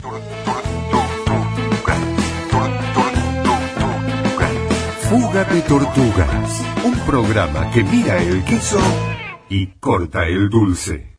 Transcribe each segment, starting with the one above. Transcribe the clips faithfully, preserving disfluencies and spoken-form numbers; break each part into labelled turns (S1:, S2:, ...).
S1: Fuga de Tortugas, un programa que mira el queso y corta el dulce.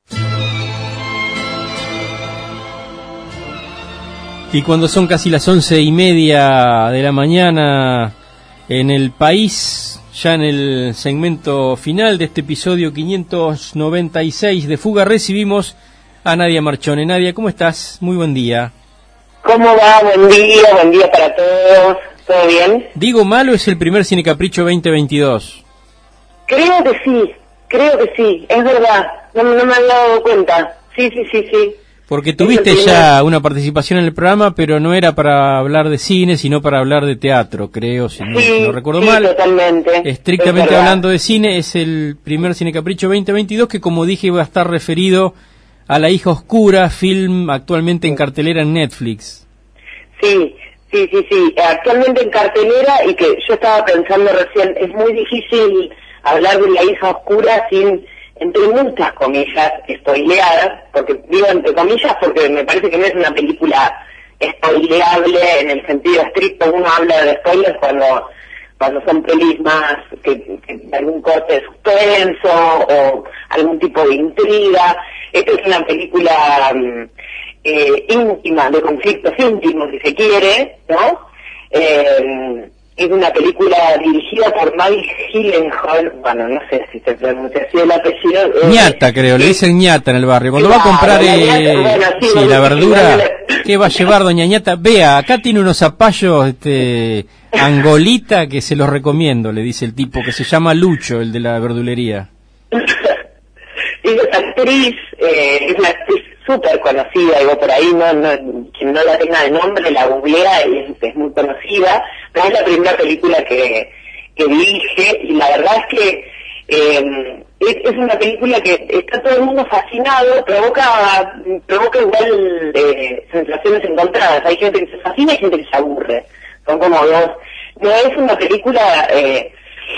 S2: Y cuando son casi las once y media de la mañana en el país, ya en el segmento final de este episodio quinientos noventa y seis de Fuga, recibimos a Nadia Marchone. Nadia, ¿cómo estás? Muy buen día.
S3: ¿Cómo va? Buen día, buen día para todos. ¿Todo bien?
S2: ¿Digo mal o es el primer Cine Capricho veinte veintidós?
S3: Creo que sí, creo que sí, es verdad. No, no me había dado cuenta. Sí, sí, sí, sí.
S2: Porque tuviste ya una participación en el programa, pero no era para hablar de cine, sino para hablar de teatro, creo, si no,
S3: sí,
S2: no recuerdo
S3: sí,
S2: mal.
S3: Totalmente.
S2: Estrictamente hablando de cine, es el primer Cine Capricho veinte veintidós, que como dije va a estar referido a La hija oscura, film actualmente en cartelera en Netflix.
S3: Sí, sí, sí, sí, actualmente en cartelera, y que yo estaba pensando recién, es muy difícil hablar de La hija oscura sin, entre muchas comillas, spoilear, porque digo entre comillas porque me parece que no es una película spoileable en el sentido estricto. Uno habla de spoilers cuando cuando son pelis más que, que algún corte de suspenso o algún tipo de intriga. Esta es una película eh, íntima, de conflictos íntimos, si se quiere, ¿no? Eh, es una película dirigida por Maggie Gyllenhaal, bueno, no sé si se pronuncia así el apellido. Eh,
S2: ñata, creo, le dicen ñata en el barrio. Cuando
S3: claro,
S2: va a comprar
S3: la,
S2: eh,
S3: ñata, bueno, sí,
S2: sí,
S3: bueno,
S2: la verdura,
S3: sí,
S2: ¿qué va a llevar doña ñata? Vea, acá tiene unos zapallos este, angolita que se los recomiendo, le dice el tipo, que se llama Lucho, el de la verdulería.
S3: Es actriz, eh, es una actriz súper conocida, digo, por ahí no, no, quien no la tenga de nombre la googlea y es, es muy conocida, pero es la primera película que, que dirige, y la verdad es que eh, es, es una película que está todo el mundo fascinado, provoca provoca igual eh, sensaciones encontradas. Hay gente que se fascina y gente que se aburre, son como dos. No es una película eh,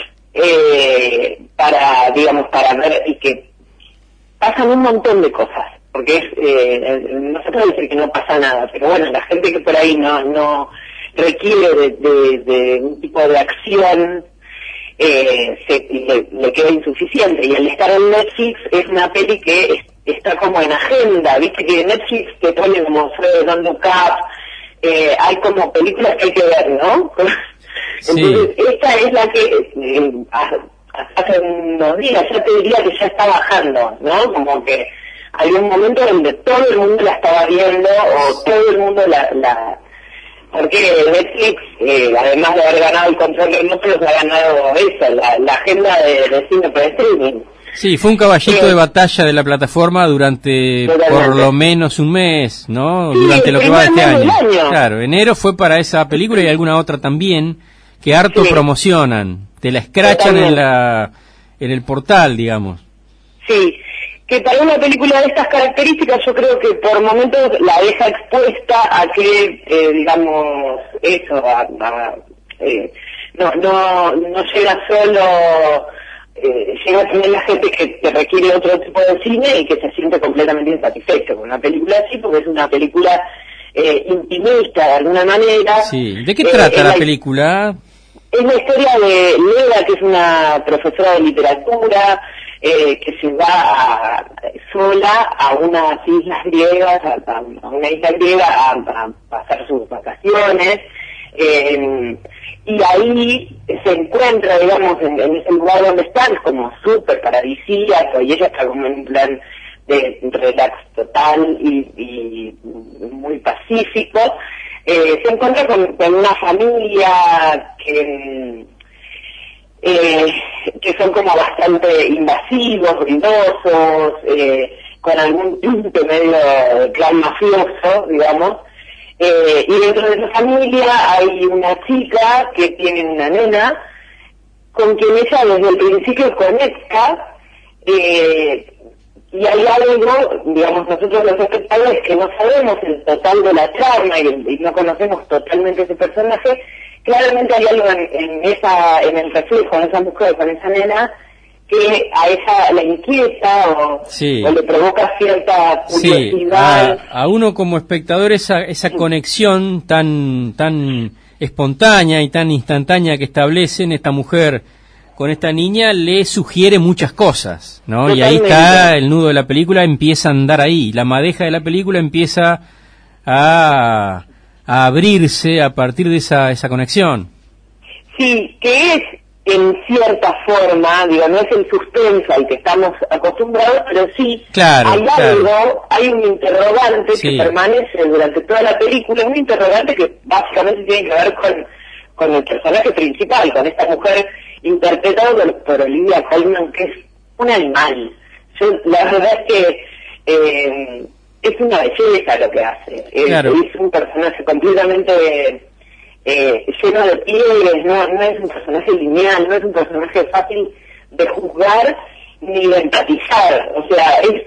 S3: eh, para, digamos, para ver, y que pasan un montón de cosas, porque es, eh, no se puede decir que no pasa nada, pero bueno, la gente que por ahí no no requiere de, de, de un tipo de acción, eh, se, le, le queda insuficiente, y al estar en Netflix es una peli que es, está como en agenda, viste que Netflix te pone como Fred Don't Look Up, eh, hay como películas que hay que ver, ¿no? Entonces, sí. Esta es la que eh, hace unos días, ya te diría que ya está bajando, ¿no? Como que hay un momento donde todo el mundo la estaba viendo, o todo el mundo la... la porque Netflix, eh, además de haber ganado el control remoto, los ha ganado eso, la, la agenda de, de cine por streaming.
S2: Sí, fue un caballito eh, de batalla de la plataforma durante totalmente. Por lo menos un mes, ¿no? Sí, durante lo que va de este año. año. Claro, enero fue para esa película y alguna otra también, que harto sí. promocionan, te la escrachan en la en el portal, digamos.
S3: Sí, que para una película de estas características yo creo que por momentos la deja expuesta a que, eh, digamos, eso, a, a, eh, no, no, no llega solo, eh, llega también la gente que, que requiere otro tipo de cine y que se siente completamente insatisfecho con una película así, porque es una película eh, intimista de alguna manera.
S2: Sí, ¿de qué eh, trata la, la película?
S3: Es la historia de Leda, que es una profesora de literatura, eh, que se va a, sola a unas islas griegas, a, a una isla griega a, a pasar sus vacaciones, eh, y ahí se encuentra, digamos, en, en ese lugar donde está, es como súper paradisíaco, y ella está como en un plan de relax total y, y muy pacífico. Eh, se encuentra con, con una familia que eh, que son como bastante invasivos, ruidosos, eh, con algún tinte medio de clan mafioso, digamos, eh, y dentro de esa familia hay una chica que tiene una nena con quien ella desde el principio conecta, eh, y hay algo, digamos, nosotros los espectadores que no sabemos el total de la trama y, y no conocemos totalmente ese personaje. Claramente hay algo en, en esa, en el reflejo de esa mujer con esa nena que a ella la inquieta o,
S2: sí.
S3: o le provoca cierta curiosidad.
S2: Sí, a, a uno como espectador esa esa conexión tan tan espontánea y tan instantánea que establecen esta mujer con esta niña le sugiere muchas cosas, ¿no? Totalmente. Y ahí está el nudo de la película, empieza a andar ahí, la madeja de la película empieza a, a abrirse a partir de esa esa conexión.
S3: Sí, que es en cierta forma, digo, no es el suspenso al que estamos acostumbrados, pero sí
S2: claro,
S3: hay
S2: claro.
S3: algo, hay un interrogante
S2: sí.
S3: que permanece durante toda la película, un interrogante que básicamente tiene que ver con, con el personaje principal, con esta mujer interpretada por, por Olivia Colman, que es un animal. Yo, la verdad es que eh, es una belleza lo que hace.
S2: Claro.
S3: Es, es un personaje completamente eh, lleno de pliegues, no, no es un personaje lineal, no es un personaje fácil de juzgar ni de empatizar. O sea, es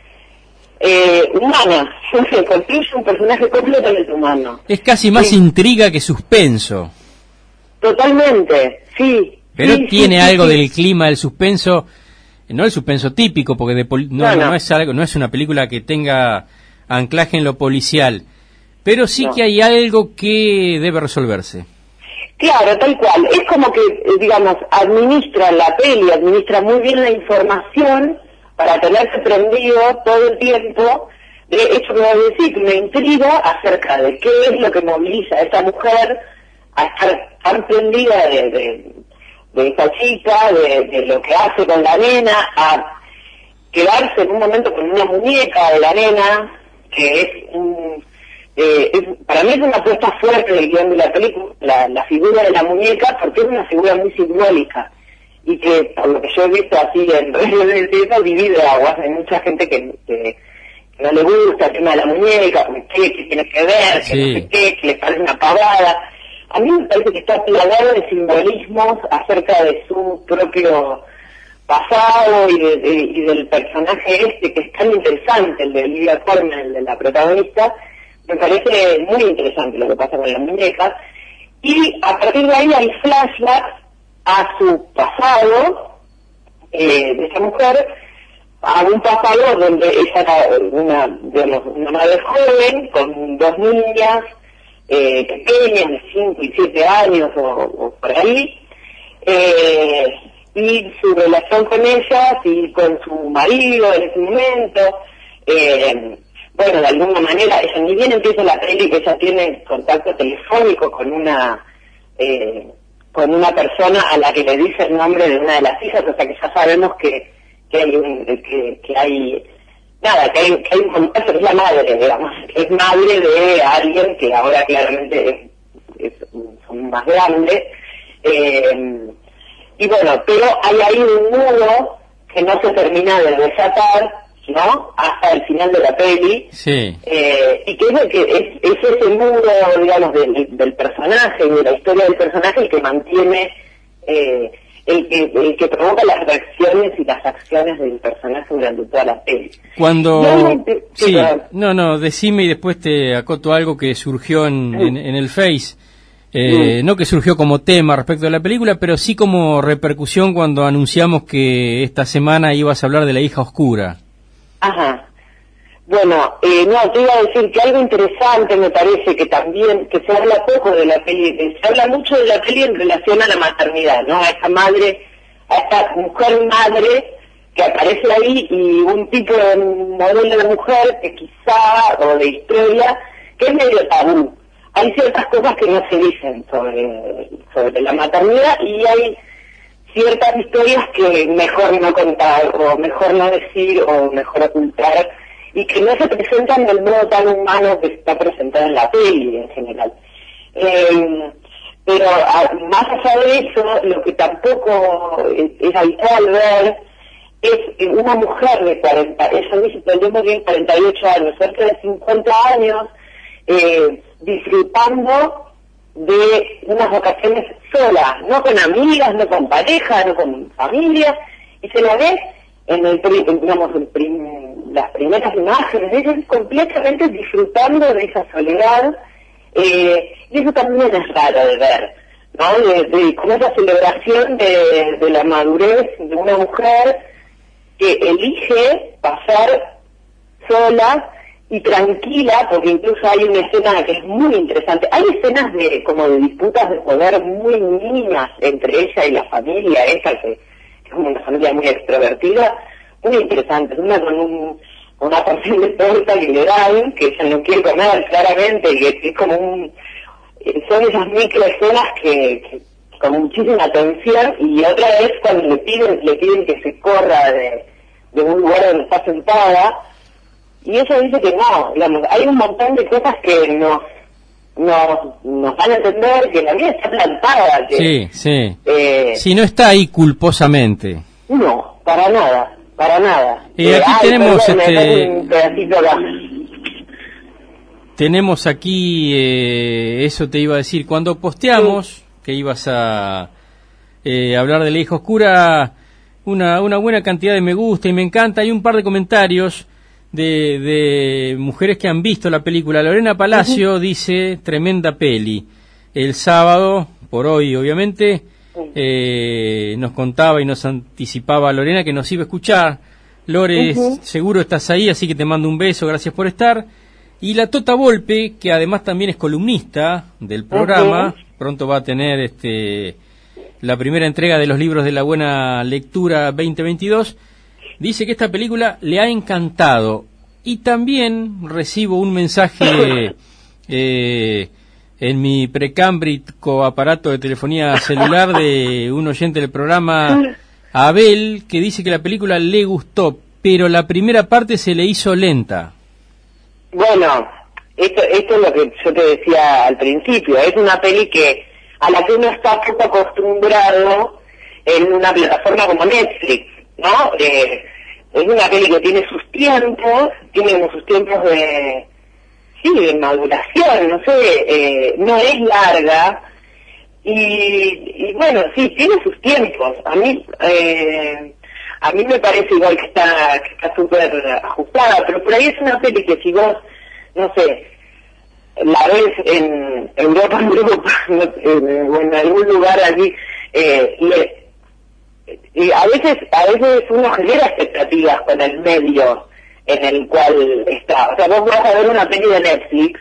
S3: eh, humana. Se construye un personaje completamente humano.
S2: Es casi más sí. intriga que suspenso.
S3: Totalmente, sí.
S2: Pero
S3: sí,
S2: tiene
S3: sí,
S2: algo
S3: sí.
S2: del clima del suspenso, no el suspenso típico, porque de poli- no, no, no. no es algo, no es una película que tenga anclaje en lo policial, pero sí no. que hay algo que debe resolverse.
S3: Claro, tal cual. Es como que, digamos, administra la peli, administra muy bien la información para tenerse prendido todo el tiempo de esto que voy a decir, una intriga acerca de qué es lo que moviliza a esta mujer a estar tan prendida de, de, de esta chica, de, de lo que hace con la nena, a quedarse en un momento con una muñeca de la nena, que es un... Eh, es, para mí es una apuesta fuerte del guión de la película, la, la figura de la muñeca, porque es una figura muy simbólica, y que, por lo que yo he visto así en redes de eso, divide aguas. Hay mucha gente que, que, que no le gusta el tema de la muñeca, que, que tiene que ver, que sí. no sé qué, que le parece una pavada. A mí me parece que está plagado de simbolismos acerca de su propio pasado y, de, de, y del personaje este, que es tan interesante, el de Olivia Colman, el de la protagonista. Me parece muy interesante lo que pasa con la muñeca. Y a partir de ahí hay flashbacks a su pasado, eh, de esa mujer, a un pasado donde ella era una, digamos, una madre joven, con dos niñas, Eh, pequeñas de cinco y siete años o, o por ahí, eh, y su relación con ellas y con su marido en ese momento, eh, bueno, de alguna manera, ella ni bien empieza la peli que ella tiene contacto telefónico con una eh, con una persona a la que le dice el nombre de una de las hijas, o sea que ya sabemos que, que hay un, que, que hay nada, que hay, que hay un contacto, que es la madre, digamos, que es madre de alguien que ahora claramente es, es, son más grandes, eh, y bueno, pero hay ahí un nudo que no se termina de desatar, ¿no?, hasta el final de la peli,
S2: sí.
S3: eh, y que es, el que es, es ese nudo, digamos, del, del personaje y de la historia del personaje el que mantiene... Eh, El que, el que provoca las reacciones y las acciones del personaje durante toda la peli.
S2: Cuando...
S3: Realmente,
S2: sí,
S3: pero...
S2: no, no, decime y después te acoto algo que surgió en, en, en el Face. Eh, mm. No que surgió como tema respecto a la película, pero sí como repercusión cuando anunciamos que esta semana ibas a hablar de La hija oscura.
S3: Ajá. Bueno, eh, no, te iba a decir que algo interesante me parece que también, que se habla poco de la peli, se habla mucho de la peli en relación a la maternidad, ¿no? A esta madre, a esta mujer madre que aparece ahí y un tipo de modelo de mujer que quizá, o de historia, que es medio tabú. Hay ciertas cosas que no se dicen sobre, sobre la maternidad y hay ciertas historias que mejor no contar, o mejor no decir, o mejor ocultar, y que no se presentan del modo tan humano que está presentado en la peli en general. Eh, pero a, más allá de eso, lo que tampoco es, es habitual ver es una mujer de cuarenta, ella dice, tenemos bien cuarenta y ocho años, cerca de cincuenta años, eh, disfrutando de unas vacaciones sola, no con amigas, no con pareja, no con familia, y se la ve en el, digamos, el prim, las primeras imágenes, ella completamente disfrutando de esa soledad, eh, y eso también es raro de ver, ¿no? De, de como esa celebración de, de la madurez de una mujer que elige pasar sola y tranquila, porque incluso hay una escena que es muy interesante. Hay escenas de como de disputas de poder muy mínimas entre ella y la familia esa, que es como una familia muy extrovertida, muy interesante. Una con un, una porción de torta que le dan, que ella no quiere comer claramente, y que es como un... Son esas microescenas que, que con muchísima atención, y otra vez cuando le piden, le piden que se corra de, de un lugar donde está sentada, y ella dice que no, digamos, hay un montón de cosas que nos, nos, nos van a entender que la vida está plantada. Que,
S2: sí, sí.
S3: Eh,
S2: si no está ahí culposamente.
S3: No, para nada, para nada.
S2: Y eh, aquí ay, tenemos perdón, este...
S3: un pedacito acá.
S2: Tenemos aquí, eh, eso te iba a decir, cuando posteamos sí. que ibas a eh, hablar de La hija oscura, una, una buena cantidad de me gusta y me encanta, hay un par de comentarios de, de mujeres que han visto la película. Lorena Palacio uh-huh. dice, tremenda peli. El sábado, por hoy obviamente, eh, nos contaba y nos anticipaba Lorena que nos iba a escuchar. Lore, uh-huh. seguro estás ahí, así que te mando un beso, gracias por estar. Y la Tota Volpe, que además también es columnista del programa, uh-huh. pronto va a tener este la primera entrega de los libros de la buena lectura veinte veintidós, dice que esta película le ha encantado. Y también recibo un mensaje eh, en mi precámbrico aparato de telefonía celular de un oyente del programa, Abel, que dice que la película le gustó, pero la primera parte se le hizo lenta.
S3: Bueno, esto, esto es lo que yo te decía al principio, es una peli que a la que uno está poco acostumbrado en una plataforma como Netflix, ¿no? Eh, es una peli que tiene sus tiempos, tiene como sus tiempos de, sí, de maduración, no sé, eh, no es larga, y, y bueno, sí, tiene sus tiempos. A mí, eh, a mí me parece igual que está que está súper ajustada, pero por ahí es una peli que si vos, no sé, la ves en Europa, en Europa, en, o en algún lugar allí, eh, le, y a veces, a veces uno genera expectativas con el medio en el cual está. O sea, vos vas a ver una peli de Netflix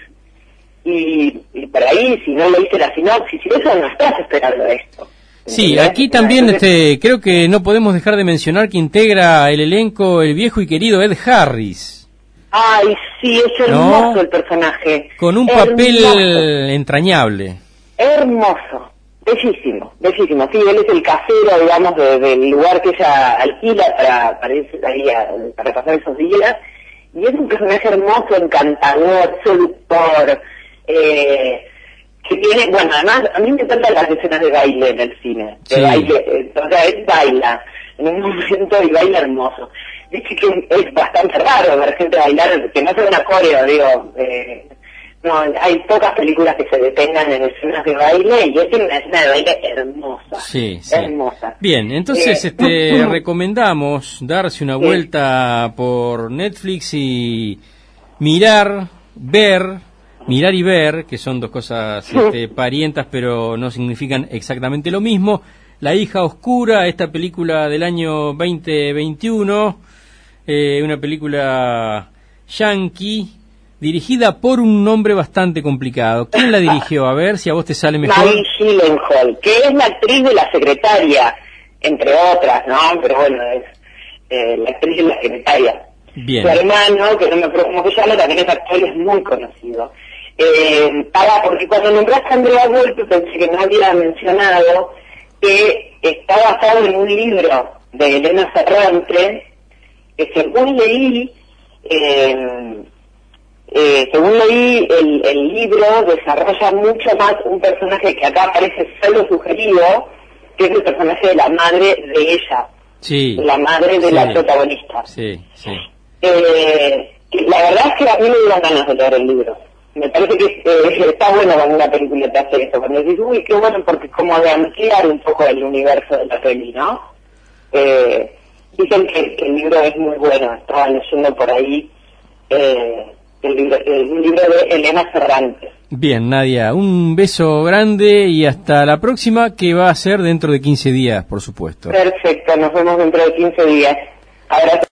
S3: y, y por ahí, si no leíste la sinopsis y eso, no estás esperando esto.
S2: Sí, aquí también este, creo que no podemos dejar de mencionar que integra el elenco el viejo y querido Ed Harris.
S3: Ay, sí, es hermoso, ¿no? El personaje.
S2: Con un hermoso. Papel entrañable.
S3: Hermoso, bellísimo, bellísimo. Sí, él es el casero, digamos, de, del lugar que ella alquila para, para, ir ahí a, para pasar esos días. Y es un personaje hermoso, encantador, seductor, eh... que tiene, bueno, además, a mí me encantan las escenas de baile en el cine, de sí. baile, eh, o sea, él baila, en un momento y baila hermoso. Dice que es bastante raro ver gente bailar, que no sea una coreo, digo, eh, no, hay pocas películas que se detengan en escenas de baile, y esta es una escena de baile hermosa,
S2: sí, sí.
S3: hermosa.
S2: Bien, entonces, eh, este, recomendamos darse una sí. vuelta por Netflix y mirar, ver, Mirar y ver, que son dos cosas este, parientas, pero no significan exactamente lo mismo. La hija oscura, esta película del año veinte veintiuno, eh, una película yankee, dirigida por un nombre bastante complicado. ¿Quién la dirigió? A ver si a vos te sale mejor.
S3: Maggie Gyllenhaal, que es la actriz de La Secretaria, entre otras, ¿no? Pero bueno, es eh, la actriz de La Secretaria.
S2: Bien.
S3: Su hermano, que no me acuerdo cómo se llama, también es actor y es muy conocido. Eh, para, porque cuando nombraste a Andrea Volpe pensé que no había mencionado que está basado en un libro de Elena Ferrante, que según leí, eh, eh, según leí, el, el libro desarrolla mucho más un personaje que acá aparece solo sugerido, que es el personaje de la madre de ella,
S2: sí,
S3: la madre de
S2: sí,
S3: la protagonista.
S2: Sí, sí.
S3: Eh, la verdad es que a mí me dieron ganas de leer el libro. Me parece que eh, está bueno cuando una película te hace eso, cuando dices, uy, qué bueno, porque es como de ampliar un poco el universo de la peli, ¿no? Eh, dicen que, que el libro es muy bueno, estaba leyendo por ahí eh, el libro, el, un libro de Elena Ferrante.
S2: Bien, Nadia, un beso grande y hasta la próxima, que va a ser dentro de quince días, por supuesto.
S3: Perfecto, nos vemos dentro de quince días. Abrazo.